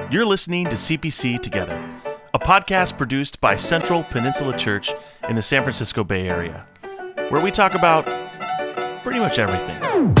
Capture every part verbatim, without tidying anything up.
You're listening to C P C Together, a podcast produced by Central Peninsula Church in the San Francisco Bay Area, where we talk about pretty much everything.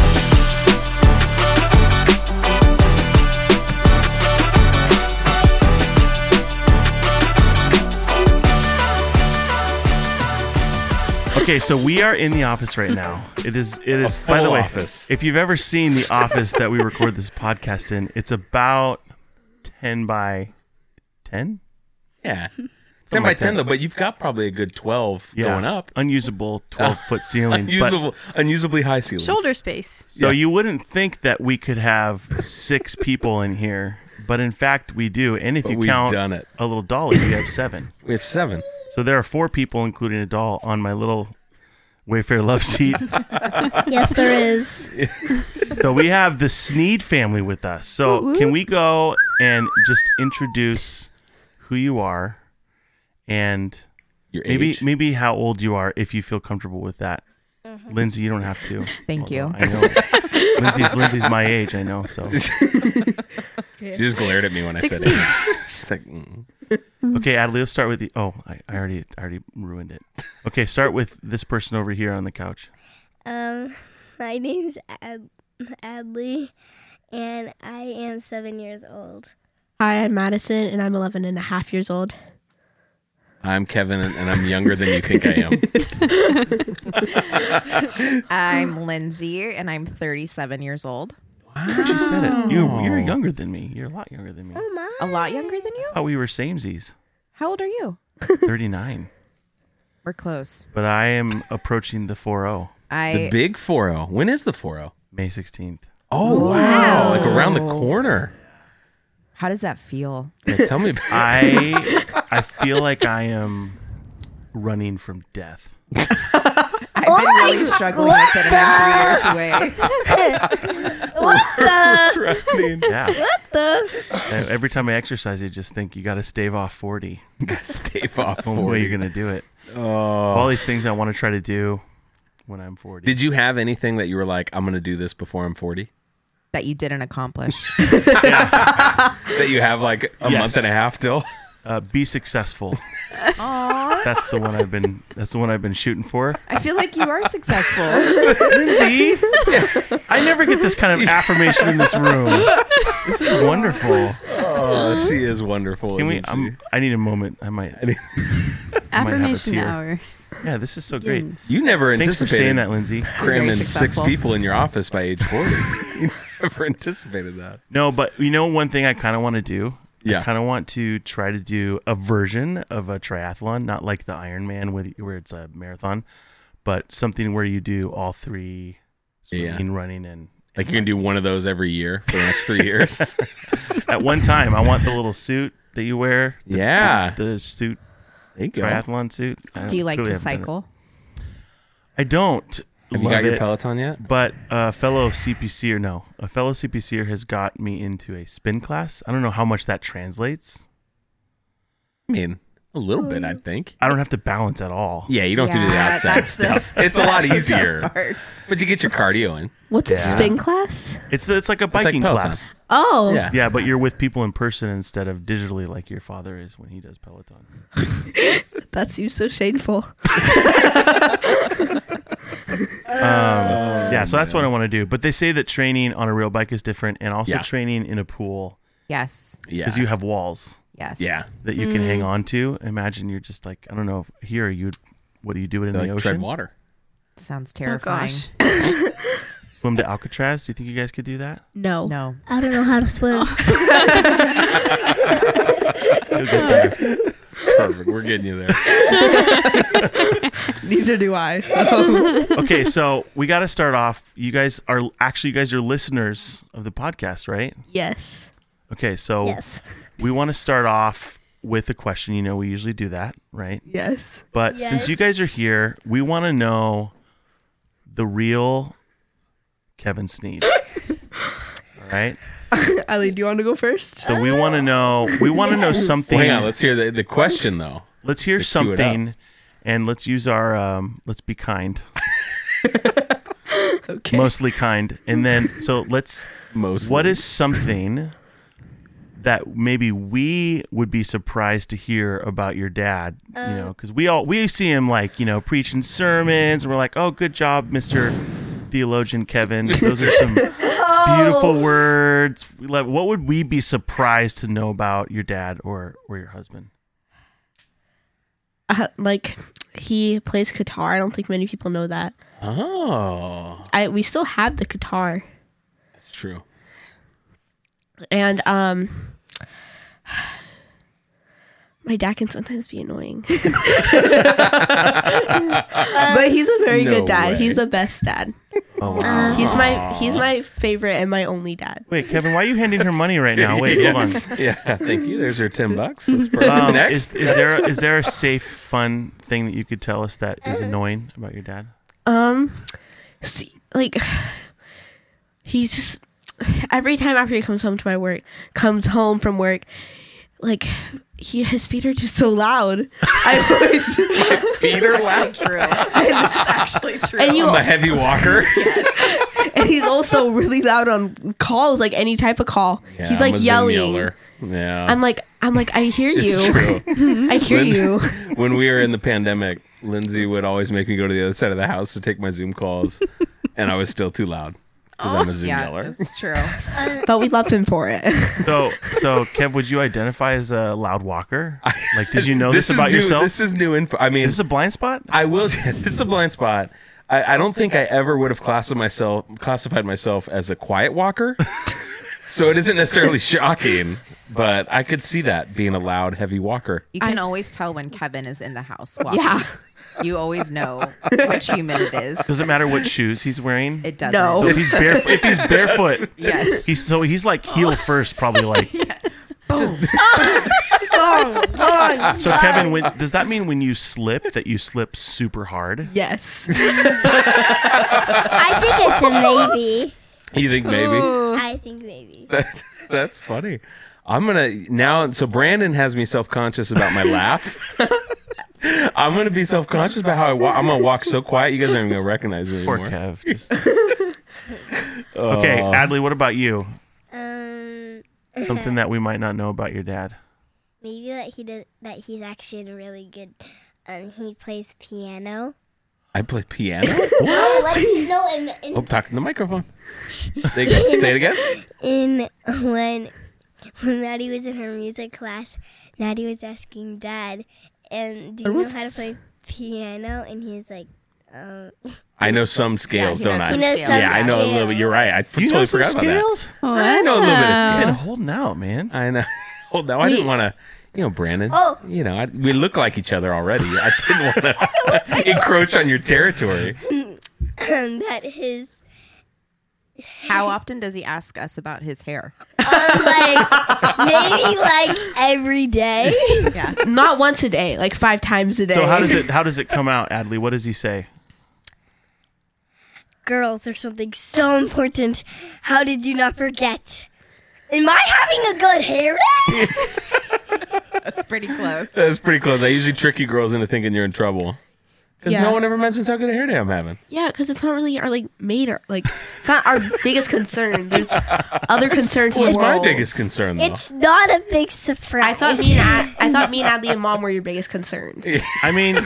Okay, so we are in the office right now. It is, it is. A by the full way, office. If you've ever seen the office that we record this podcast in, it's about ten by ten. Yeah, ten by ten though. But you've got probably a good twelve Yeah. going up. Unusable twelve foot ceiling. Unusable, unusably high ceilings. Shoulder space. So Yeah. you wouldn't think that we could have six people in here, but in fact we do. And if But you we've count done it. a little dolly, we have seven. We have seven. So there are four people, including a doll, on my little Wayfair love seat. Yes, there is. So we have the Sneed family with us. So Woo-woo. can we go and just introduce who you are and Your maybe age. maybe how old you are, if you feel comfortable with that. Lindsay, you don't have to. Thank you. I know. Lindsay's Lindsay's my age, I know. So She just glared at me when I said it. She's like, mm. okay, Adley, let's start with the. Oh, I, I already I already ruined it. Okay, start with this person over here on the couch. Um, my name's Ad- Adley, and I am seven years old. Hi, I'm Madison, and I'm eleven and a half years old. I'm Kevin, and and I'm younger than you think I am. I'm Lindsay, and I'm thirty-seven years old. She said it. You you're younger than me. You're a lot younger than me. Oh my! A lot younger than you? Oh, we were samesies. How old are you? thirty-nine. We're close. But I am approaching the four oh, I The big four oh. When is the four oh? May sixteenth. Oh, wow. Like around the corner. How does that feel? Yeah, tell me about I I feel like I am running from death. I've been really struggling with it, and I'm three years away. What the? Running. Yeah. What the? And every time I exercise, I just think you got to stave off forty. Stave off That's the only way forty. you're gonna do it. Oh. All these things I want to try to do when I'm forty. Did you have anything that you were like, I'm going to do this before I'm forty? That you didn't accomplish. That you have like a Yes. month and a half till? Uh, be successful. Aww. That's the one I've been. That's the one I've been shooting for. I feel like you are successful. Lindsay, I never get this kind of affirmation in this room. This is wonderful. Oh, she is wonderful. Can we? isn't she? I'm, I need a moment. I might. I might have a Affirmation tear. hour. Yeah, this is so great. Begins. You never Thanks for anticipated saying that, Lindsay. cramming Very six successful. people in your office by age forty. You never anticipated that. No, but you know one thing I kind of want to do. Yeah. I kind of want to try to do a version of a triathlon, not like the Ironman with where it's a marathon, but something where you do all three: swimming, running, and Like you're going to do one of those every year for the next three years. at one time. I want the little suit that you wear. The, Yeah. the, the suit, There you go. triathlon suit. I Do you like really to haven't done it. cycle? I don't. Have you love got your it, Peloton yet? But a fellow C P C or no, a fellow C P C er has got me into a spin class. I don't know how much that translates. I mean, a little bit, I think. I don't have to balance at all. Yeah, you don't have to do the Yeah, outside that's the- stuff. It's a lot that's the tough easier. part. But you get your cardio in. What's Yeah. a spin class? It's it's like a like biking Peloton. class. Oh, Yeah. Yeah, but you're with people in person instead of digitally like your father is when he does Peloton. that seems so shameful. Um, yeah, so that's what I want to do. But they say that training on a real bike is different, and also Yeah. training in a pool Yes. Yeah. because you have walls Yes. yeah. that you can hang on to. Imagine you're just like, I don't know, here you what do you do it in They the like ocean? tread water. Sounds Oh terrifying. gosh. Swim to Alcatraz? Do you think you guys could do that? No. No. I don't know how to swim. You'll get there. Perfect. We're getting you there. Neither do I. So Okay, so we got to start off. You guys are actually, you guys are listeners of the podcast, right? yes. Okay, so Yes. we want to start off with a question. You know, we usually do that, right? Yes. But since you Yes. guys are here, we want to know the real Kevin Sneed. All right? Ali, do you want to go first? So we want to know, we want to know something. Well, hang on. Let's hear the, the question, though. Let's hear Let's cue it something and let's use our, um, let's be kind. Okay. Mostly kind. And then, so let's, Mostly. what is something that maybe we would be surprised to hear about your dad? Uh, you know, because we all we see him like you know preaching sermons, and we're like, oh, good job, Mister Theologian Kevin. Those are some beautiful words. What would we be surprised to know about your dad or or your husband? Uh, like he plays guitar. I don't think many people know that. Oh, I we still have the guitar. That's true. And um, my dad can sometimes be annoying, but he's a very No good dad. way. He's the best dad. Oh, wow. He's my he's my favorite and my only dad. Wait, Kevin, why are you handing her money right now? Wait, yeah. hold on. Yeah, thank you. There's your ten bucks. That's perfect. Um, Next. is, is there a, is there a safe, fun thing that you could tell us that is annoying about your dad? Um, see, like he's just every time after he comes home to my work, comes home from work, like he his feet are just so loud. I always My feet are loud. True. That's actually true. and you I'm a heavy walker. and he's also really loud on calls, like any type of call. Yeah, he's like I'm a Zoom yelling. yeller. Yeah. I'm like I'm like I hear It's you. true. I hear Lindsay- you. When we were in the pandemic, Lindsay would always make me go to the other side of the house to take my Zoom calls, and I was still too loud because I'm a Zoom yeah, yeller. that's true. But we love him for it. So, so Kev, would you identify as a loud walker? Like, did you know this, is about new, yourself? This is new info. I mean, Is this a blind spot? I will. This is a blind spot. I, I don't think I ever would have classified myself classified myself as a quiet walker. So it isn't necessarily shocking, but I could see that being a loud, heavy walker. You can always tell when Kevin is in the house walking. Yeah. You always know which human it is. Does it matter what shoes he's wearing? It doesn't. No. So if he's barefoot, if he's barefoot, Yes. he's so he's like heel first, probably like. Boom, boom, So Kevin, when, does that mean when you slip that you slip super hard? Yes. I think it's a maybe. You think maybe? I think maybe. That's, that's funny. I'm gonna now. So Brandon has me self conscious about my laugh. I'm gonna be self conscious about how I walk. I'm gonna walk so quiet, you guys aren't even gonna recognize me Poor anymore. Kev. Just... Okay, Adley, what about you? Um, Something that we might not know about your dad. maybe that he does that he's actually really good. Um, he plays piano. I play piano. Oh, like, no, in, in, Oh, talking to the microphone. There you go. Say it again. in when when Maddie was in her music class, Maddie was asking Dad, and do you Or know was how to this- play piano? And he was like, um, I know some scales, Yeah, he don't knows I? some He knows scales. some Yeah, I know a little bit. You're right. I Do you totally know some forgot about that. scales? I know a little bit of Been scales. holding out, man. I know. Well, no, I didn't Wait. want to. You know, Brandon. Oh. You know, I, we look like each other already. I didn't want to encroach on your territory. that his How often does he ask us about his hair? um, like maybe like every day. Yeah. Not once a day, like five times a day. So how does it how does it come out, Adley? What does he say? Girls are something so important. How did you not forget? Am I having a good hair day? That's pretty close. That's pretty close. I usually trick you girls into thinking you're in trouble. Because Yeah. no one ever mentions how good a hair day I'm having. Yeah, because it's not really our like major, like it's not our biggest concern. There's other concerns in What's the my world. biggest concern, though? It's not a big surprise. I thought me and Ad, I thought me and Adley and Mom were your biggest concerns. I mean,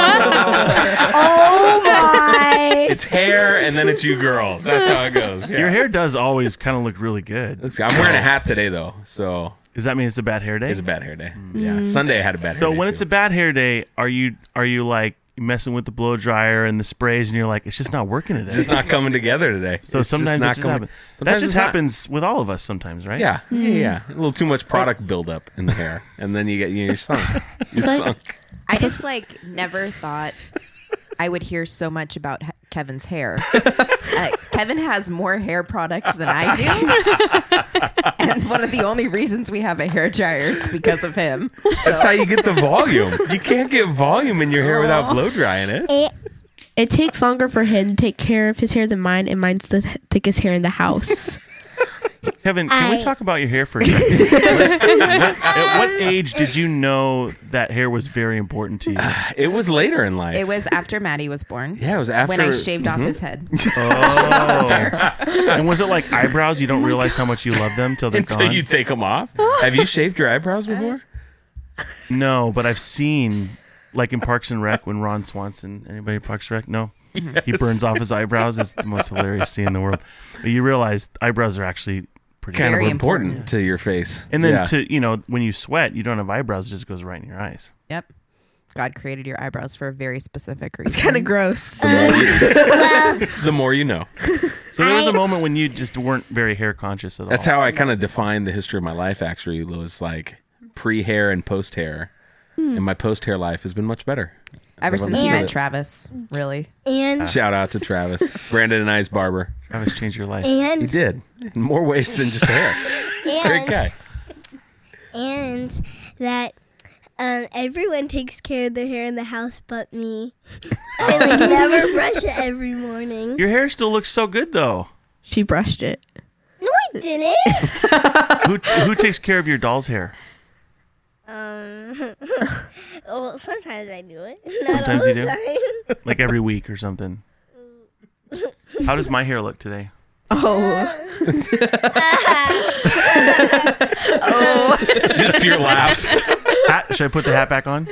Oh my! It's hair, and then it's you girls. That's how it goes. Yeah. your hair does always kind of look really good. Let's see. I'm wearing a hat today, though, so Does that mean it's a bad hair day? it's a bad hair day. Yeah, Sunday I had a bad hair So day. when too. it's a bad hair day, are you are you like messing with the blow dryer and the sprays, and you're like, it's just not working today? It's just not coming together today. so It's sometimes not it just coming- happens. That sometimes just it's not. happens with all of us sometimes, right? Yeah, yeah, yeah. A little too much product buildup in the hair, and then you get you're sunk. You're sunk. I just like never thought I would hear so much about He- Kevin's hair. Uh, Kevin has more hair products than I do. And one of the only reasons we have a hair dryer is because of him. That's how you get the volume. You can't get volume in your hair without blow drying it. It, It takes longer for him to take care of his hair than mine, and mine's the th- thickest hair in the house. Kevin, can I- we talk about your hair for a second? Let's- what, at what age did you know that hair was very important to you? It was later in life. It was after Maddie was born. yeah, it was after When I shaved off his head. Oh. And was it like eyebrows? You don't realize how much you love them till they're until gone? you take them off. Have you shaved your eyebrows before? No, but I've seen, like in Parks and Rec, when Ron Swanson, anybody in Parks and Rec? No? He burns off his eyebrows. It's the most hilarious scene in the world. But you realize eyebrows are actually pretty Kind Very of important, important. to your face. And then Yeah. to, you know, when you sweat, you don't have eyebrows. It just goes right in your eyes. Yep. God created your eyebrows for a very specific reason. It's kind of gross. the more you know. So there was a I- moment when you just weren't very hair conscious at all. That's how I kind of defined the history of my life. Actually, was like pre-hair and post-hair, and my post-hair life has been much better. Ever I've since you understood met it. Travis, really. And Shout out to Travis, Brandon and I's barber. That was changed your life. He and did in more ways than just hair. Great and guy. and that um, everyone takes care of their hair in the house but me. I like never brush it every morning. Your hair still looks so good, though. She brushed it. No, I didn't. Who who takes care of your doll's hair? Um, well, sometimes I do it. Not Sometimes all you the do? time. Like every week or something. How does my hair look today? Oh, Just pure laughs. Hat? Should I put the hat back on?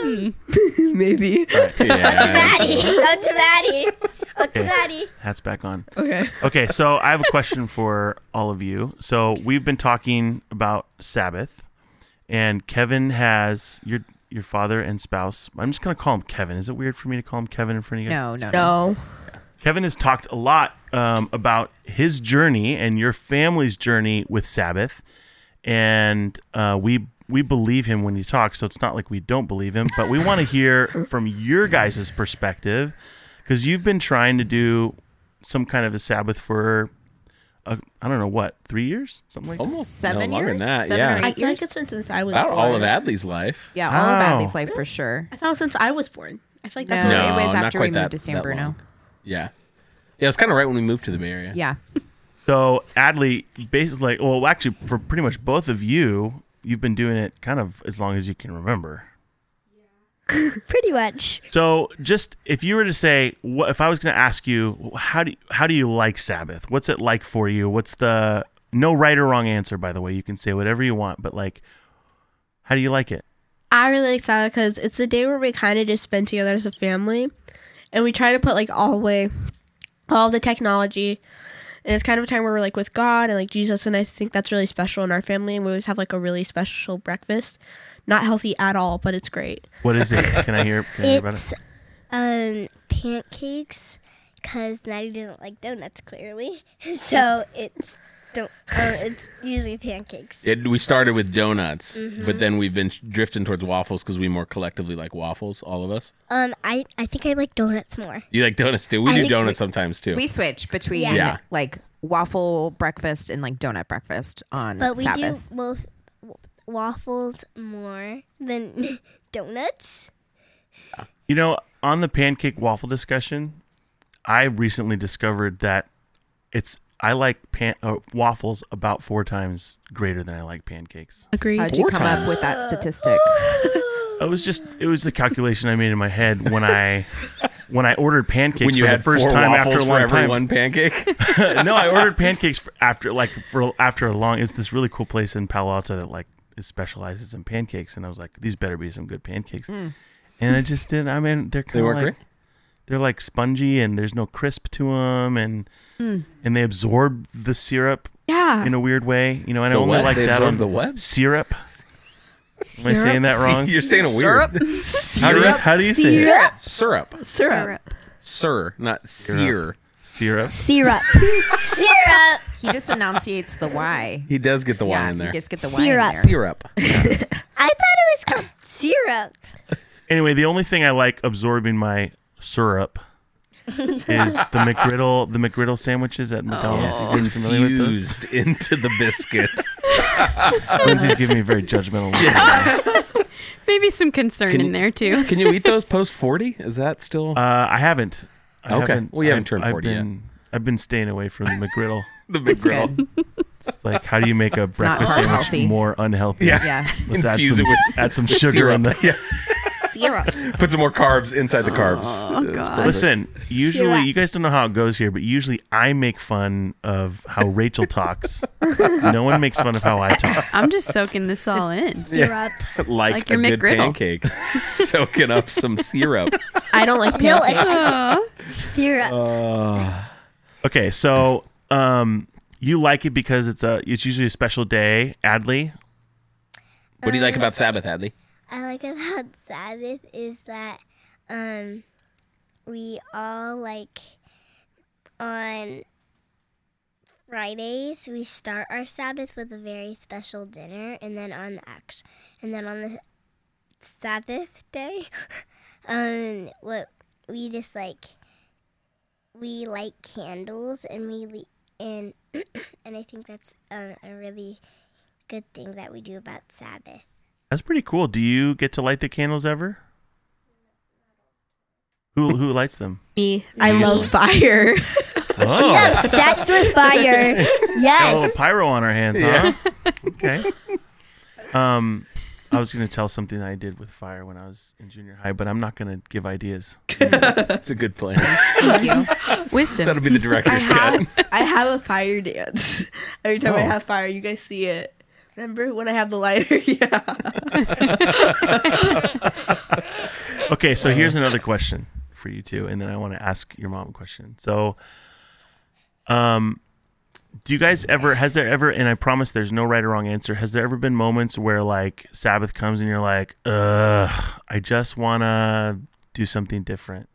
maybe. Yeah. Maddie, it's up to Maddie. Up to Okay. Maddie. Hat's back on. Okay. Okay, so I have a question for all of you. So we've been talking about Sabbath, and Kevin has your your father and spouse. I'm just gonna call him Kevin. Is it weird for me to call him Kevin in front of you guys? No, no, no. No. Kevin has talked a lot um, about his journey and your family's journey with Sabbath, and uh, we we believe him when he talks. So it's not like we don't believe him, but we want to hear from your guys' perspective, because you've been trying to do some kind of a Sabbath for uh, I don't know what three years, something like that. Almost Seven no, longer years? than that. Seven yeah. or I eight feel like years? it's been since I was About born. all of Adley's life. Yeah, all of Wow. Adley's life for sure. I thought since I was born. I feel like that's No, what No, it was not after quite we moved that- to San that Bruno. long. Yeah. Yeah, it's kind of right when we moved to the Bay Area. Yeah. So Adley, basically, well, actually, for pretty much both of you, you've been doing it kind of as long as you can remember. Pretty much. So, just if you were to say, what if I was going to ask you, how do how do you like Sabbath? What's it like for you? What's the no right or wrong answer? By the way, you can say whatever you want, but like, how do you like it? I really like Sabbath because it's a day where we kind of just spend together as a family, and we try to put like all away all the technology, and it's kind of a time where we're like with God and like Jesus, and I think that's really special in our family. And we always have like a really special breakfast, not healthy at all, but it's great. What is it? Can I hear? Can I hear about It's it? um pancakes, because Maddie doesn't like donuts clearly, so it's don't. Uh, it's usually pancakes. It, we started with donuts, Mm-hmm. but then we've been drifting towards waffles because we more collectively like waffles, all of us. Um, I I think I like donuts more. You like donuts too? We I do think donuts we- sometimes too. We switch between Yeah. Yeah. like waffle breakfast and like donut breakfast on But we Sabbath. do both w- waffles more than donuts. You know, on the pancake waffle discussion, I recently discovered that it's I like pan, uh, waffles about four times greater than I like pancakes. Agreed. How'd you Four come times. up with that statistic? It was just it was the calculation I made in my head when I when I ordered pancakes when you for had the first four time waffles after a for long every time. one pancake. No, I ordered pancakes for after like for after a long. It's this really cool place in Palo Alto that like is specializes in pancakes, and I was like, these better be some good pancakes. And I just did. I mean, they're They kind of work like great? they're like spongy, and there's no crisp to them, and and they absorb the syrup Yeah. in a weird way. You know, and I The only what? like They that absorb on the what? syrup. Am I saying that wrong? You're saying it weird. How do you, how do you say it? Syrup. Syrup. Sir, not sear. Syrup. Syrup. Syrup. He just enunciates the Y. He does get the Y yeah, in there. you just get the Y in Syrup. there. Syrup. I thought it was called syrup. Anyway, the only thing I like absorbing my syrup is the McGriddle, the McGriddle sandwiches at McDonald's. You guys familiar with those? Infused into the biscuit. Lindsay's giving me a very judgmental look. Maybe some concern Can in you- there too. Can you eat those post forty? Is that still? Uh, I haven't. I Okay. haven't- Well, you haven't I've- turned I've forty yet. been, I've been staying away from the McGriddle. The big griddle. good. It's like, how do you make a not breakfast sandwich unhealthy. more unhealthy? Yeah. Yeah. Let's add Infuse some, it with add some sugar in syrup. the. Yeah. Syrup. Put some more carbs inside the carbs. Oh, It's God. perfect. Listen, usually Syrup. you guys don't know how it goes here, but usually I make fun of how Rachel talks. No one makes fun of how I talk. I'm just soaking this all in. Syrup. like, Like a your good McGriddle. pancake, soaking up some syrup. I don't like No, pancakes. Oh, Syrup. Okay, so um, you like it because it's a it's usually a special day, Adley. What do you like about Sabbath, Adley? I like about Sabbath is that um, we all like on Fridays we start our Sabbath with a very special dinner, and then on the act- and then on the Sabbath day, um, what we just like we light candles and we le- and and I think that's um, a really good thing that we do about Sabbath. That's pretty cool. Do you get to light the candles ever? Who who lights them? Me. I love fire. Oh, Obsessed with fire. got a little Yes. pyro on our hands, huh? Okay. Um, I was gonna tell something that I did with fire when I was in junior high, but I'm not gonna give ideas. That's a good plan. Thank you. wisdom. That'll be the I director's cut. have, I have a fire dance. Every time I Oh. have fire, you guys see it. Remember when I have the lighter? Yeah. Okay, so here's another question for you two, and then I want to ask your mom a question. So, um, do you guys ever? Has there ever? And I promise, there's no right or wrong answer. Has there ever been moments where like Sabbath comes and you're like, ugh, I just wanna do something different?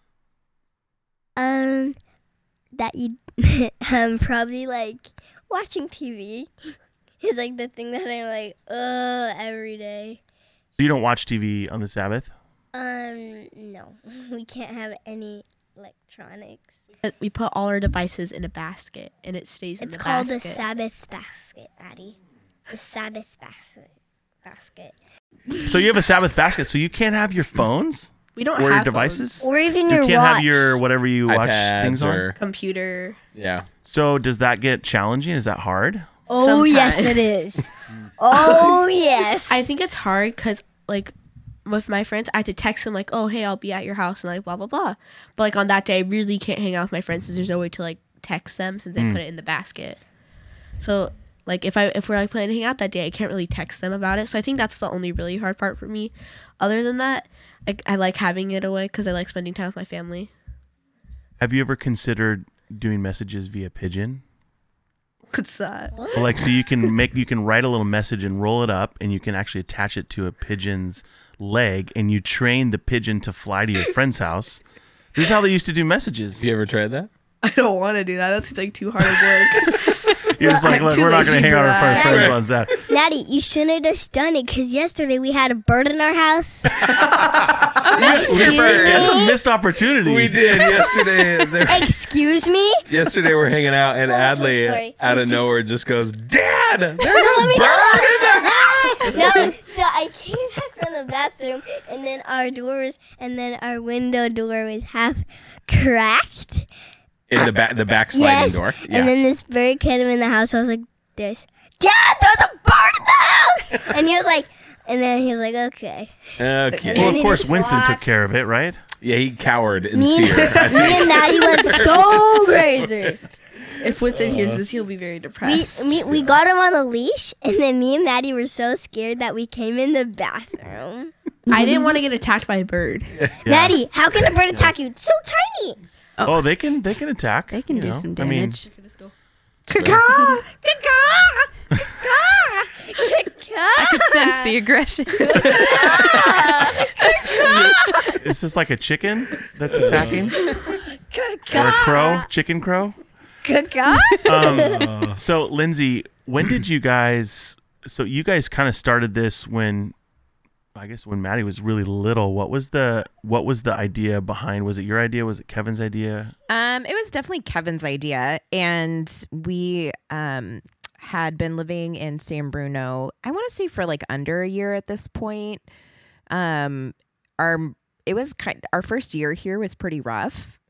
Um, that you um probably like watching T V is like the thing that I'm like uh every day. So you don't watch T V on the Sabbath? Um, no, we can't have any electronics. We put all our devices in a basket, and it stays in It's the called basket. the Sabbath basket, Addie. The Sabbath basket. Basket. So you have a Sabbath basket, so you can't have your phones we don't or your have devices. Or even You your can't watch. have your whatever you watch iPads things on. or phones. Computer. yeah. So does that get challenging? Is that hard? Oh yes, Sometimes. it is. Oh yes. I think it's hard because, like, with my friends, I have to text them, like, oh, hey, I'll be at your house, and like, blah, blah, blah. But, like, on that day, I really can't hang out with my friends since there's no way to, like, text them since they put it in the basket. So, like, if I if we're, like, planning to hang out that day, I can't really text them about it. So I think that's the only really hard part for me. Other than that, like, I like having it away because I like spending time with my family. Have you ever considered doing messages via pigeon? What's that? Well, like, so you can make you can write a little message and roll it up, and you can actually attach it to a pigeon's leg, and you train the pigeon to fly to your friend's house. This is how they used to do messages. Have you ever tried that? I don't want to do that. That's, like, too hard of work. You're just like, I'm look, too we're not going lazy to hang for out with our that. friends on that. Natty, you shouldn't have just done it because yesterday we had a bird in our house. Excuse It's a me? missed opportunity. We did yesterday. There, Excuse me? yesterday we're hanging out, and Oh, Adley story. out of nowhere just goes, "Dad, there's a bird in the No, so I came back from the bathroom, and then our doors, and then our window door was half cracked. in the back, the backsliding Yes, door." Yeah. and then this bird came in the house. I was like, "This, Dad, there's a bird in the house!" And he was like, and then he was like, "Okay." okay. Well, of He course, just Winston took walked. care of it, right? Yeah, he cowered in Me and, fear. I me think. and Natty went so crazy. If Winston hears this, he'll be very We, depressed. we we got him on a leash, and then me and Natty were so scared that we came in the bathroom. I didn't want to get attacked by a bird. Natty, how can a bird attack you? It's so tiny. Oh, they can they can attack. They can you do know. some I mean, damage. Caw, caw, I could sense the aggression. is this like a chicken that's attacking or a crow? Chicken crow? Um, so, Lindsay, when did you guys? So, you guys kind of started this when, I guess, when Maddie was really little. What was the What was the idea behind? Was it your idea? Was it Kevin's idea? Um, it was definitely Kevin's idea, and we um had been living in San Bruno. I want to say for like under a year at this point. Um, our it was kind. Our first year here was pretty rough.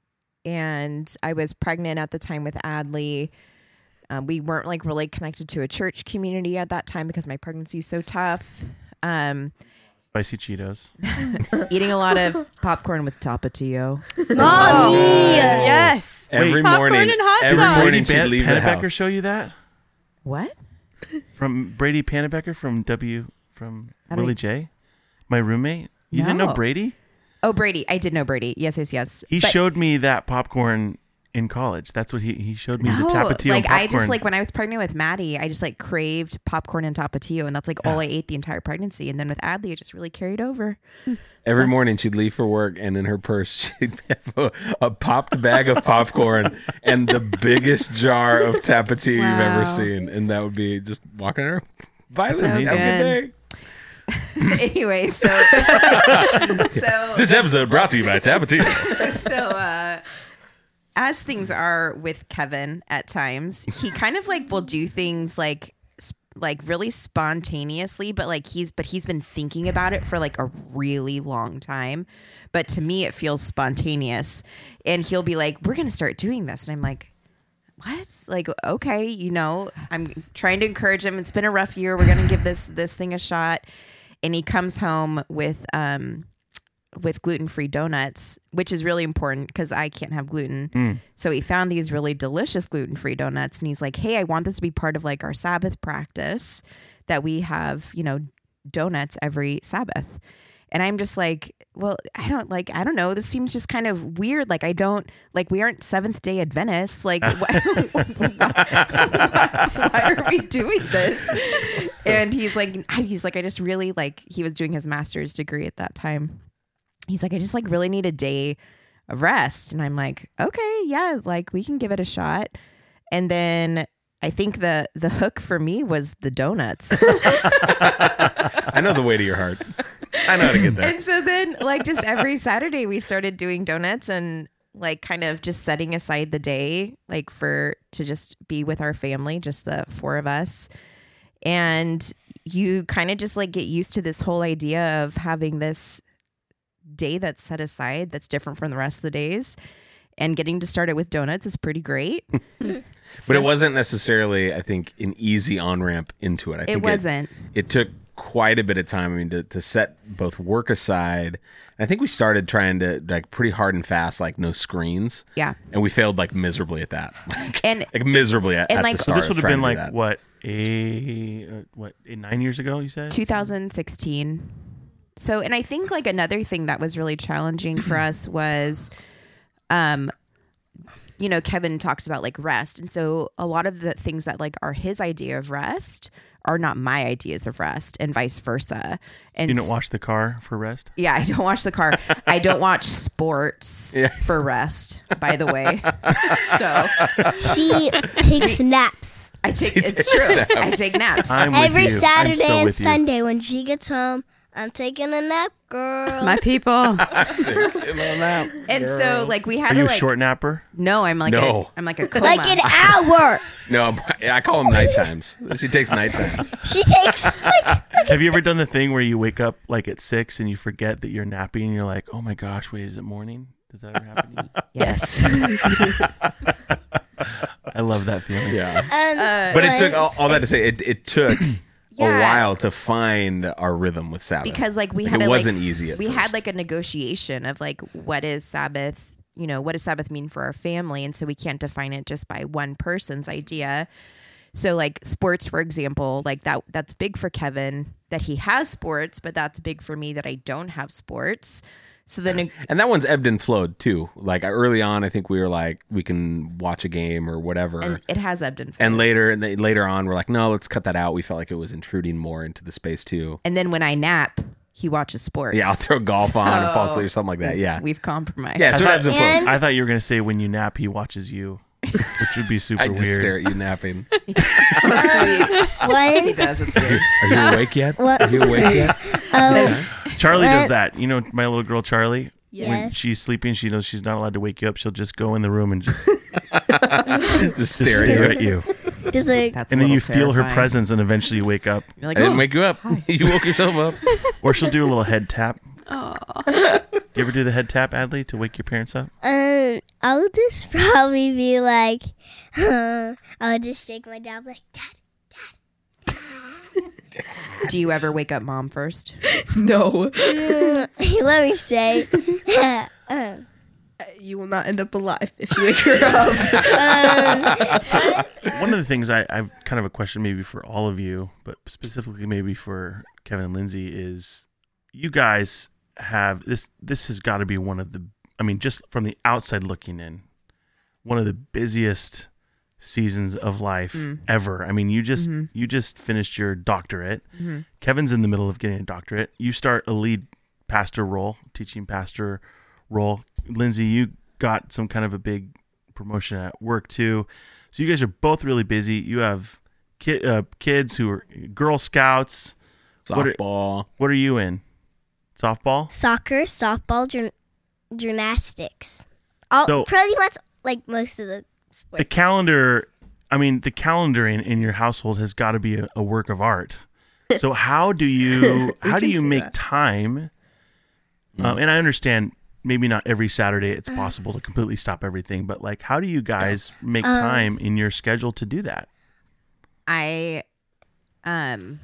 and I was pregnant at the time with Adley. Um, we weren't like really connected to a church community at that time because my pregnancy was so tough. Um, Spicy Cheetos. eating a lot of popcorn with Tapatio. Mommy! Yes. Every Popcorn morning, and hot every sauce. morning Brady she'd Pan- leave the Pannebecker house. show you that? What? From Brady Pannebecker from W from I don't- Willie J, my roommate. You didn't know No. Brady? Oh, Brady. I did know Brady. Yes, yes, yes. He But- showed me that popcorn in college. That's what he he showed me No, the Tapatio like popcorn. I just like when I was pregnant with Maddie, I just like craved popcorn and Tapatio, and that's like all I ate the entire pregnancy. And then with Adley, it just really carried over. Every morning she'd leave for work, and in her purse she'd have a, a popped bag of popcorn and the biggest jar of Tapatio you've Wow. ever seen, and that would be just walking her. Bye, So Lindsay. Have a good. good day. Anyway, so so This episode brought to you by Tapatio. so uh as things are with Kevin at times, he kind of like will do things like sp- like really spontaneously, but like he's but he's been thinking about it for like a really long time. But to me it feels spontaneous. And he'll be like, "We're going to start doing this." And I'm like, "What?" Like, okay, you know, I'm trying to encourage him. It's been a rough year. We're going to give this this thing a shot. And he comes home with um with gluten-free donuts, which is really important because I can't have gluten. Mm. So he found these really delicious gluten-free donuts, and he's like, "Hey, I want this to be part of like our Sabbath practice that we have, you know, donuts every Sabbath." And I'm just like, "Well, I don't like, I don't know. This seems just kind of weird. Like, I don't like, we aren't Seventh Day Adventists. Like, why, why are we doing this?" And he's like, he's like, I just really like. He was doing his master's degree at that time. He's like, I just like really need a day of rest. And I'm like, okay, yeah, like we can give it a shot. And then I think the the hook for me was the donuts. I know the way to your heart. I know how to get there. And so then like just every Saturday we started doing donuts and like kind of just setting aside the day like for to just be with our family, just the four of us. And you kind of just like get used to this whole idea of having this day that's set aside that's different from the rest of the days, and getting to start it with donuts is pretty great. But it wasn't necessarily, I think, an easy on ramp into it. I think It wasn't. It, it took quite a bit of time. I mean, to, to set both work aside. And I think we started trying to like pretty hard and fast, like no screens. Yeah. And we failed like miserably at that. Like, And like miserably at, and, at like- the So start. this of would have trying been to do like that. what a uh, what a nine years ago? You said two thousand sixteen. So, and I think like another thing that was really challenging for us was, um, you know, Kevin talks about like rest. And so a lot of the things that like are his idea of rest are not my ideas of rest, and vice versa. And You don't s- wash the car for rest. Yeah, I don't watch the car. I don't watch sports Yeah. for rest, by the way. So She takes naps I take it's true. I take naps. I'm with every you. I'm Saturday so and with you. Sunday when she gets home. I'm taking a nap, girl. My people. And so like we had Are to you a like short napper? no, I'm like No. a I'm like a coma. like an hour. No, I call them night times. She takes night times. She takes like Have you ever done the thing where you wake up like at six and you forget that you're napping and you're like, oh my gosh, wait, is it morning? Does that ever happen to you? Yes. I love that feeling. Yeah. um, But it took like, all, all that to say, it, it took Yeah. a while to find our rhythm with Sabbath. because like we Like, had it to, wasn't like, easy at we first. had like a negotiation of like what is Sabbath, you know, what does Sabbath mean for our family? And so we can't define it just by one person's idea. So like sports, for example, like that that's big for Kevin that he has sports, but that's big for me that I don't have sports. So then And that one's ebbed and flowed too. Like early on, I think we were like, we can watch a game or whatever. and it has ebbed and flowed. And later, and then later on, we're like, no, let's cut that out. We felt like it was intruding more into the space too. And then when I nap, he watches sports. Yeah, I'll throw golf on or fall So- asleep or something like that. Yeah, We've compromised. yeah. So it ebbs and flows. And- I thought you were gonna say when you nap, he watches you, which would be super I just weird. stare at you napping. he One, does. It's weird. Are you awake yet? What? Are you awake yet? um, Charlie does What? that. You know, my little girl Charlie. When Yes. she's sleeping, she knows she's not allowed to wake you up. She'll just go in the room and just, Just just stare stare at you. at you. just like That's And a then you little feel her terrifying. presence, and eventually you wake up. You're like, I didn't oh, wake you up. You woke yourself up. Or she'll do a little head tap. Do you ever do the head tap, Adley, to wake your parents up? um, I'll just probably be like, uh, I'll just shake my dad like, Dad. Do you ever wake up mom first? No. Mm, let me say. um, You will not end up alive if you wake her up. One of the things I, I've kind of a question maybe for all of you, but specifically maybe for Kevin and Lindsay, is you guys have this. This has got to be one of the. I mean, just from the outside looking in, one of the busiest seasons of life Mm. ever. I mean, you just Mm-hmm. you just finished your doctorate. Mm-hmm. Kevin's in the middle of getting a doctorate. You start a lead pastor role, teaching pastor role. Lindsay, you got some kind of a big promotion at work too. So you guys are both really busy. You have ki- uh, kids who are Girl Scouts. What are- Softball. What are you in? Softball? Soccer, softball, gym- gymnastics. All So- pretty much like most of the sports. The calendar, I mean, the calendar in, in your household has got to be a, a work of art. So how do you how do can you see make that. time? Um, and I understand maybe not every Saturday it's possible to completely stop everything, but like, how do you guys make time in your schedule to do that? I, um,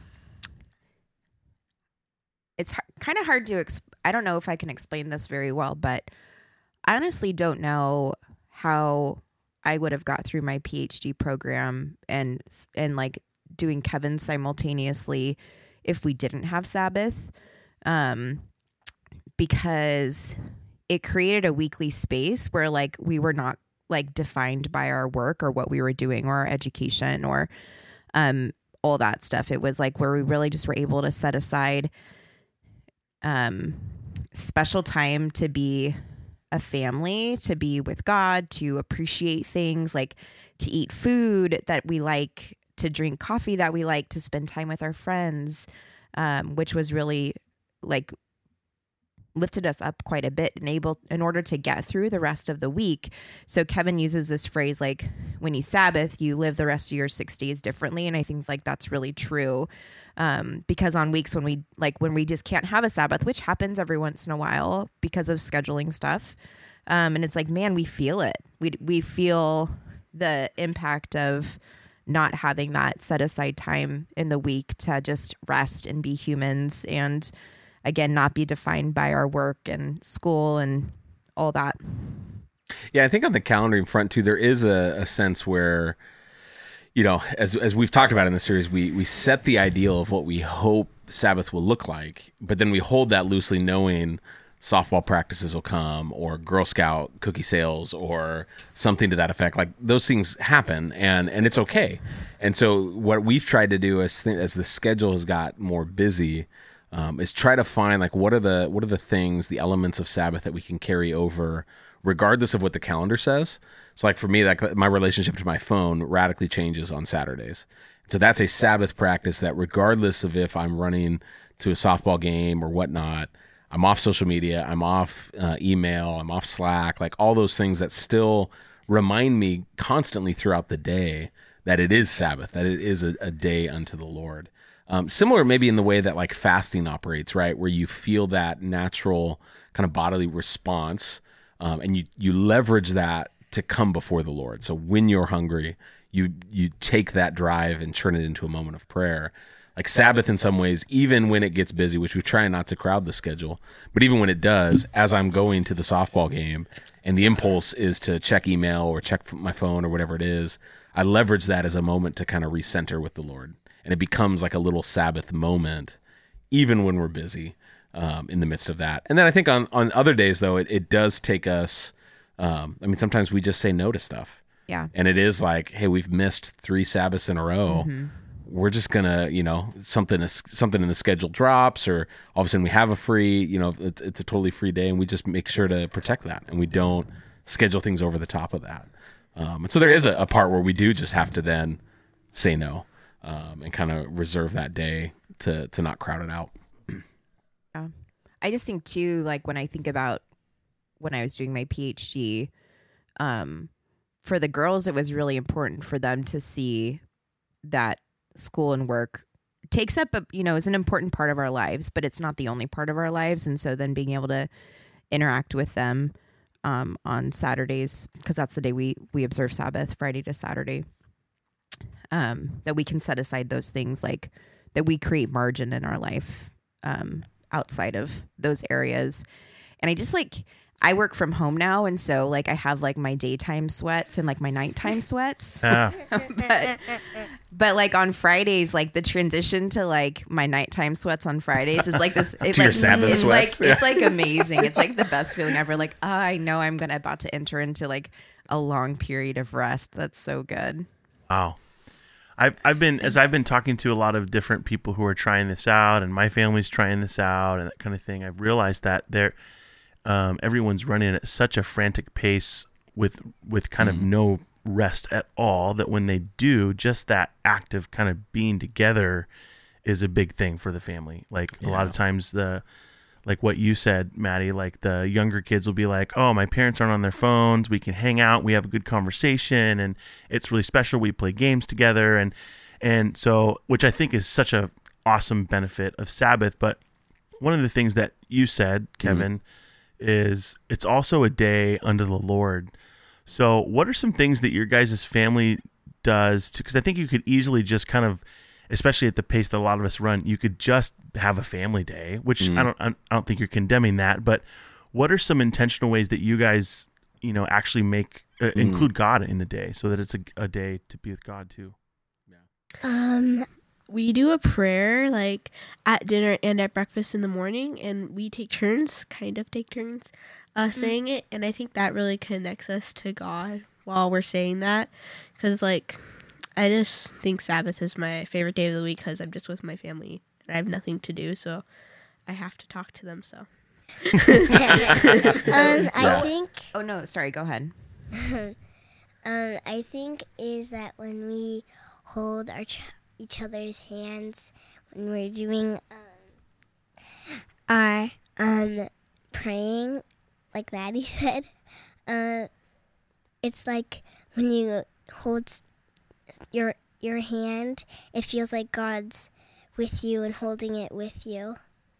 it's h- kind of hard to, ex- I don't know if I can explain this very well, but I honestly don't know how I would have got through my PhD program and, s- and like doing Kevin simultaneously if we didn't have Sabbath. Um, because it created a weekly space where like we were not like defined by our work or what we were doing or our education or um all that stuff. It was like where we really just were able to set aside um special time to be a family, to be with God, to appreciate things, like to eat food that we like, to drink coffee that we like, to spend time with our friends, um, which was really like lifted us up quite a bit and able in order to get through the rest of the week. So Kevin uses this phrase like, when you Sabbath, you live the rest of your six days differently. And I think like that's really true. Um, because on weeks when we like when we just can't have a Sabbath, which happens every once in a while because of scheduling stuff. Um, and it's like, man, we feel it. We we feel the impact of not having that set aside time in the week to just rest and be humans and again, not be defined by our work and school and all that. Yeah, I think on the calendaring front too, there is a, a sense where, you know, as as we've talked about in the series, we we set the ideal of what we hope Sabbath will look like, but then we hold that loosely, knowing softball practices will come, or Girl Scout cookie sales, or something to that effect. Like those things happen, and and it's okay. And so what we've tried to do as th- as the schedule has got more busy, um, is try to find like what are the what are the things, the elements of Sabbath that we can carry over, regardless of what the calendar says. So like for me, like my relationship to my phone radically changes on Saturdays. So that's a Sabbath practice that regardless of if I'm running to a softball game or whatnot, I'm off social media, I'm off uh, email, I'm off Slack, like all those things that still remind me constantly throughout the day that it is Sabbath, that it is a, a day unto the Lord. Um, similar maybe in the way that like fasting operates, right? Where you feel that natural kind of bodily response, um, and you, you leverage that to come before the Lord. So when you're hungry, you you take that drive and turn it into a moment of prayer. Like Sabbath in some ways, even when it gets busy, which we try not to crowd the schedule, but even when it does, as I'm going to the softball game and the impulse is to check email or check my phone or whatever it is, I leverage that as a moment to kind of recenter with the Lord. And it becomes like a little Sabbath moment, even when we're busy um, in the midst of that. And then I think on, on other days, though, it, it does take us, um, I mean, sometimes we just say no to stuff. Yeah. And it is like, hey, we've missed three Sabbaths in a row. Mm-hmm. We're just gonna, you know, something is something in the schedule drops, or all of a sudden we have a free, you know, it's it's a totally free day, and we just make sure to protect that, and we don't schedule things over the top of that. Um, and so there is a, a part where we do just have to then say no, um, and kind of reserve that day to to not crowd it out. Yeah. I just think too, like when I think about when I was doing my PhD, um, for the girls, it was really important for them to see that school and work takes up a, you know, is an important part of our lives, but it's not the only part of our lives. And so then being able to interact with them um, on Saturdays, because that's the day we we observe Sabbath, Friday to Saturday. Um, that we can set aside those things, like that we create margin in our life um, outside of those areas. And I just like, I work from home now. And so like I have like my daytime sweats and like my nighttime sweats. Ah, but, but like on Fridays, like the transition to like my nighttime sweats on Fridays is like this. It's To your like, Sabbath it's sweats. like, it's like amazing. It's like the best feeling ever. Like, oh, I know I'm going to about to enter into like a long period of rest. That's so good. wow. I've I've been as I've been talking to a lot of different people who are trying this out, and my family's trying this out, and that kind of thing. I've realized that they're um, everyone's running at such a frantic pace with with kind of no rest at all. That when they do, just that act of kind of being together is a big thing for the family. Like a lot of times the like what you said, Maddie, like the younger kids will be like, oh, my parents aren't on their phones. We can hang out. We have a good conversation, and it's really special. We play games together. And, and so, which I think is such a awesome benefit of Sabbath. But one of the things that you said, Kevin, mm-hmm. is it's also a day unto the Lord. So what are some things that your guys' family does to, because I think you could easily just kind of, especially at the pace that a lot of us run, you could just have a family day, which mm. I don't, I don't think you're condemning that, but what are some intentional ways that you guys, you know, actually make, uh, mm. include God in the day so that it's a, a day to be with God too? Um, we do a prayer like at dinner and at breakfast in the morning, and we take turns, kind of take turns, uh, mm. saying it. And I think that really connects us to God while we're saying that. Cause like, I just think Sabbath is my favorite day of the week because I'm just with my family and I have nothing to do, so I have to talk to them. So, um, I Yeah. think, Oh no, sorry, go ahead. um, I think is that when we hold our ch- each other's hands when we're doing um, our um praying, like Maddie said, uh, it's like when you hold s- your your hand, it feels like God's with you and holding it with you.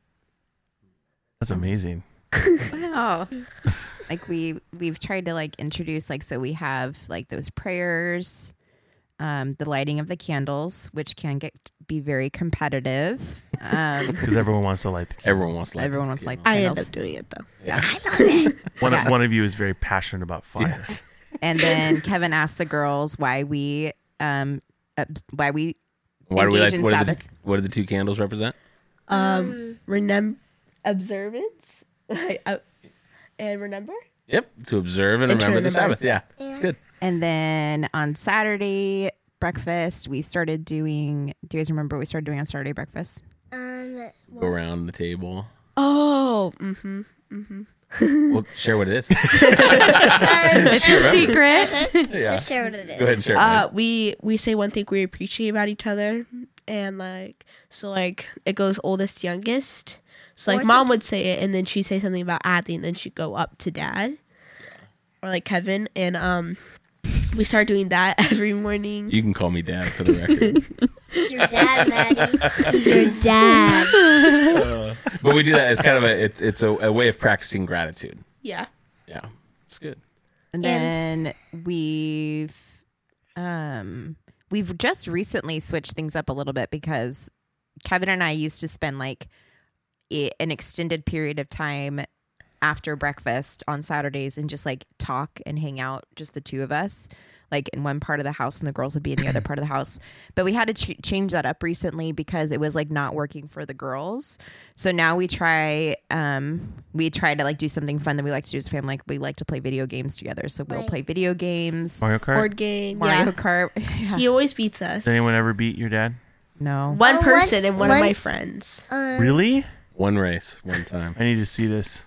That's amazing. Wow. Like we we've tried to like introduce like so we have like those prayers, um, the lighting of the candles, which can get be very competitive. Um, Because everyone wants to light the candle. Everyone wants to light Everyone the wants to light candle. I end Candles. up doing it though. Yeah. I love it. One, Yeah. of, one of you is very passionate about fire. Yes. and then Kevin asked the girls why we um obs- why we Why do we engage like? in What do, the, Sabbath. what do the two candles represent? Um, remember observance uh, and remember. Yep, to observe and And to remember the remember. Sabbath. Yeah, it's good. And then on Saturday breakfast we started doing. Do you guys remember what we started doing on Saturday breakfast? Um, Go around the table. Oh, mm-hmm. We'll share what it is. It's You a remember? secret. Yeah. just share what it Go is. ahead and share. it, Uh, man. we we say one thing we appreciate about each other, and like so like it goes oldest youngest. So like Or mom something- would say it, and then she'd say something about Adley, and then she'd go up to dad, or like Kevin, and um, we start doing that every morning. You can call me Dad for the record. It's your dad, Maddie. It's your dad. But we do that as kind of a it's it's a, a way of practicing gratitude. Yeah. Yeah, it's good. And then we've um we've just recently switched things up a little bit because Kevin and I used to spend like i- an extended period of time after breakfast on Saturdays and just like talk and hang out, just the two of us, like in one part of the house and the girls would be in the other part of the house. But we had to ch- change that up recently because it was like not working for the girls. So now we try, um, we try to like do something fun that we like to do as a family. Like we like to play video games together. So we'll Right. play video games, Mario Kart? Board game. Mario Yeah. Kart. He always beats us. Did anyone ever beat your dad? No. One Oh, person once- and one of my once- friends. Um, Really? One race, one time. I need to see this.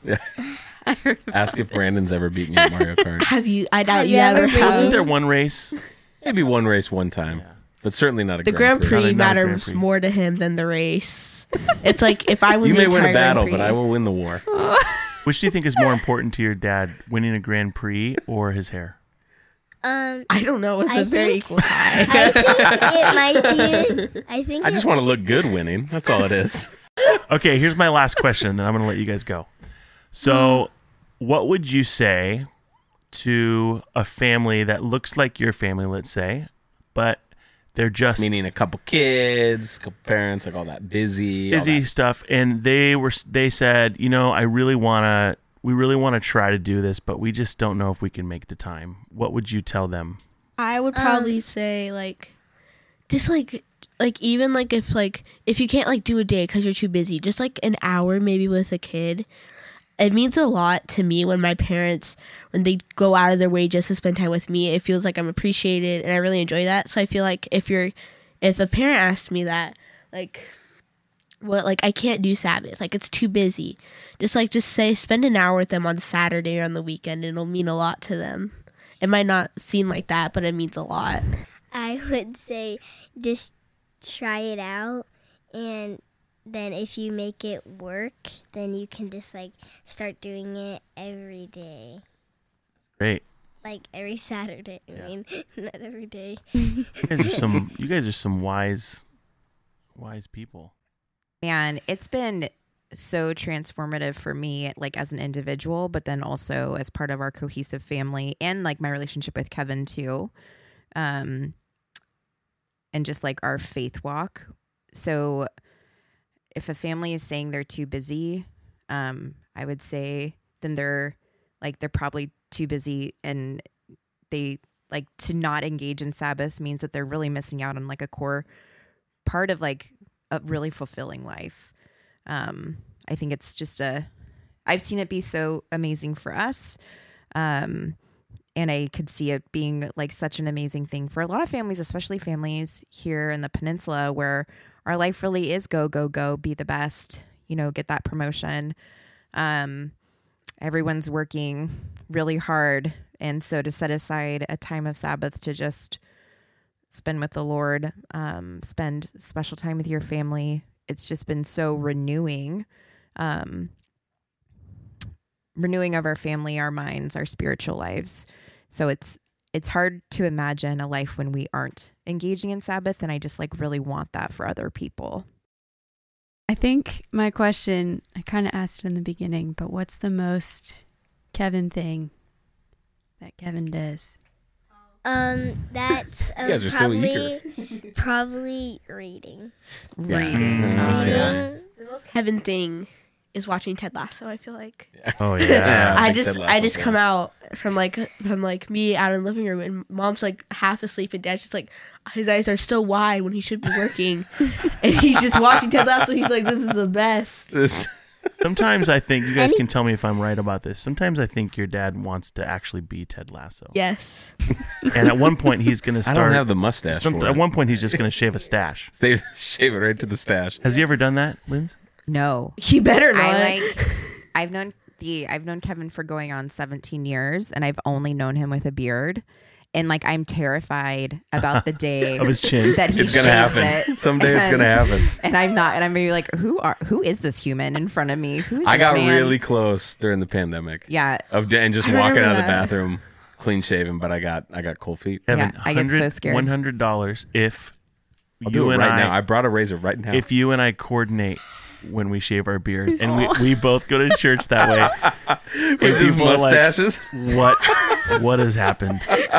Ask if Brandon's ever beaten you at Mario Kart. Have you? I doubt Have you you ever ever have. been- Wasn't there one race? Maybe one race, one time, but certainly not a The Grand Grand Prix. Prix Not a- not a Grand matters Prix. more to him than the race. It's like if I win You the may win a entire battle, Grand but Prix, I will win the war. Which do you think is more important to your dad, winning a Grand Prix or his hair? um, I don't know. It's I a very think- equal tie. I think it might be. I think I just it, want to look good winning. That's all it is. Okay, here's my last question, then I'm going to let you guys go. So, what would you say to a family that looks like your family, let's say, but they're just Meaning a couple kids, couple parents, like all that busy, all busy that. stuff, and they were they said, you know, I really want to we really want to try to do this, but we just don't know if we can make the time. What would you tell them? I would probably say like, just like like even like if like if you can't like do a day because you're too busy, just like an hour maybe with a kid. It means a lot to me when my parents, when they go out of their way just to spend time with me. It feels like I'm appreciated, and I really enjoy that. So I feel like if you're, if a parent asks me that, like, what, like I can't do Sabbath, like it's too busy. Just like just say spend an hour with them on Saturday or on the weekend, and it'll mean a lot to them. It might not seem like that, but it means a lot. I would say just try it out, and then if you make it work, then you can just like start doing it every day. Great. Like every Saturday. I Yeah. mean, not every day. You guys are some you guys are some wise wise people. Man, it's been so transformative for me, like as an individual, but then also as part of our cohesive family and like my relationship with Kevin too. Um, and just like our faith walk. So if a family is saying they're too busy, um, I would say then they're like, they're probably too busy, and they like to not engage in Sabbath means that they're really missing out on like a core part of like a really fulfilling life. Um, I think it's just a, I've seen it be so amazing for us. Um, and I could see it being like such an amazing thing for a lot of families, especially families here in the peninsula where our life really is go, go, go, be the best, you know, get that promotion. Um, everyone's working really hard. And so to set aside a time of Sabbath to just spend with the Lord, um, spend special time with your family, it's just been so renewing, um, renewing of our family, our minds, our spiritual lives. So it's, it's hard to imagine a life when we aren't engaging in Sabbath. And I just like really want that for other people. I think my question, I kind of asked it in the beginning, but what's the most Kevin thing that Kevin does? Um, that's um, You guys are so probably probably reading. Yeah. Reading. Mhm. Oh, reading. yeah. The most Kevin thing is watching Ted Lasso. I feel like Oh Yeah. yeah. I think just Ted I Lasso's just good. come out from like from like me out in the living room, and mom's like half asleep, and dad's just like his eyes are so wide when he should be working, and he's just watching Ted Lasso. He's like, this is the best. This- Sometimes I think you guys Any- can tell me if I'm right about this. Sometimes I think your dad wants to actually be Ted Lasso. Yes. And at one point he's going to I start don't have the mustache some- for at it. one point he's just going to shave a stash. They shave it right to the stash. Has he ever done that, Linz? No. He better not. I like, I've known the, I've known Kevin for going on seventeen years, and I've only known him with a beard. And like, I'm terrified about the day Of his chin. that he It's gonna shaves happen. it. Someday it's And- gonna happen. And I'm not, and I'm gonna be like, who are, who is this human in front of me? Who is I this got man? really close during the pandemic. Yeah. Of and just I walking remember out of the that. bathroom, clean shaven, but I got I got cold feet. Kevin, Yeah, I get so scared. one hundred dollars if I'll you do it and right I now. I brought a razor right now. if you and I coordinate when we shave our beard and we, we both go to church that way. With and just people are like, mustaches, what what has happened?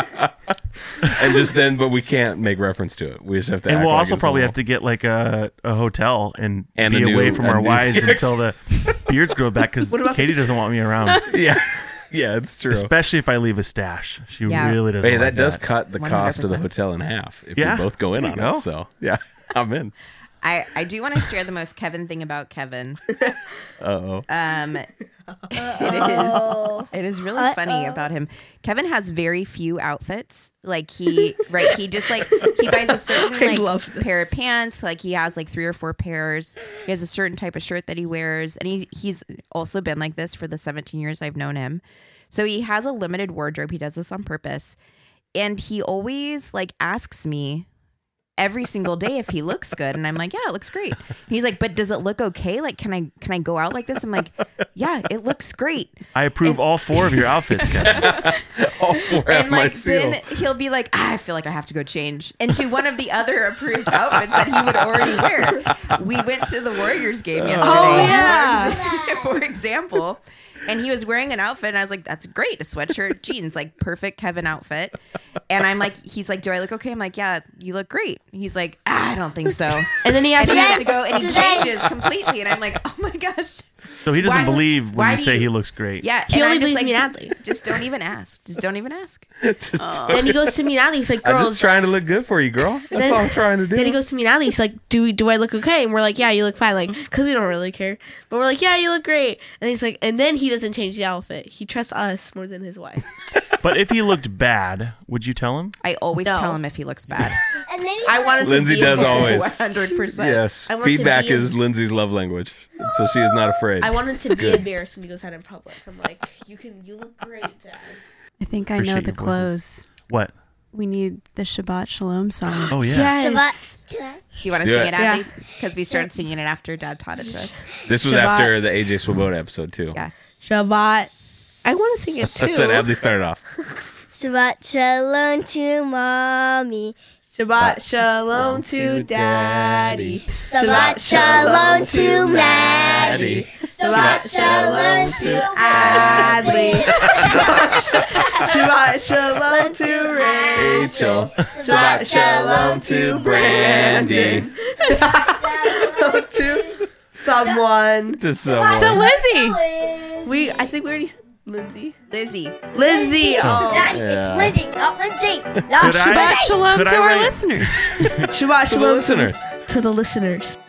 and just then, but we can't make reference to it. We just have to. And act we'll like also it's probably normal. have to get like a, a hotel and, And be a new- away from a our new- wives Yes. until the beards grow back because What about Katie the- doesn't want me around, Yeah, yeah, it's true. especially if I leave a stash. She Yeah. really doesn't. Hey, like that does that. cut the one hundred cost of the percent. hotel in half if Yeah. we both go in There on you it. go. So yeah, I'm in. I, I do want to share the most Kevin thing about Kevin. Uh oh. Um, it is Oh, it is really funny about him. Kevin has very few outfits. Like he right, he just like he buys a certain I like love this. pair of pants. Like he has like three or four pairs. He has a certain type of shirt that he wears, and he he's also been like this for the seventeen years I've known him. So he has a limited wardrobe. He does this on purpose, and he always like asks me every single day if he looks good, and I'm like, yeah, it looks great. And he's like, but does it look okay? Like, can I can I go out like this? I'm like, yeah, it looks great. I approve all four of your outfits, Kevin. All four have And my like seal. then he'll be like, ah, I feel like I have to go change into one of the other approved outfits that he would already wear. We went to the Warriors game yesterday. Oh, yeah. For example. And he was wearing an outfit, and I was like, "That's great, a sweatshirt, jeans, like perfect Kevin outfit." And I'm like, he's like, "Do I look okay?" I'm like, "Yeah, you look great." He's like, ah, "I don't think so." And then he And asked he me has to go, and he So then- changes completely, and I'm like, "Oh my gosh." So he doesn't Why- believe when why you do say you- he looks great. Yeah, He and only I'm just believes me, like, Natalie. Just don't even ask. Just don't even ask. Just, Then he goes to me and Natalie. He's like, I'm girls. just trying to look good for you, girl. That's Then- all I'm trying to do. Then he goes to me and Natalie. He's like, do we, do I look okay? And we're like, yeah, you look fine. Like, because we don't really care. But we're like, yeah, you look great. And he's like, and then he doesn't change the outfit. He trusts us more than his wife. But if he looked bad, would you tell him? I always No. tell him if he looks bad. And then he I wanted to Lindsay be does a- always. one hundred percent. Yes, I want to feedback be in- is Lindsay's love language, so she is not afraid. I wanted to be embarrassed when he goes out in public. I'm like, you can, you look great, Dad. I think I Appreciate know your the voices. close. What? We need the Shabbat Shalom song. Oh yeah. Yes. Can I? You want to Do sing it. it, Abby? Because we started singing it after Dad taught it to us. This was Shabbat. after the A J Swoboda episode too. Yeah. Shabbat. I want to sing it too. That's it. Abdi started off. Shabbat shalom to mommy. Shabbat shalom to Daddy. Shabbat shalom to Maddie. Shabbat shalom to Adley. Shabbat shalom to Rachel. Rachel. Shabbat shalom to Brandon. Shalom to someone. To someone. To Lizzie. We, I think we already said Lindsay. Lizzie. Lizzie. Oh. Daddy, Yeah. it's Lizzie, not Lindsay. Not Could I- Shabbat Shalom Could to I our write- listeners. Shabbat To the shalom listeners. to the listeners.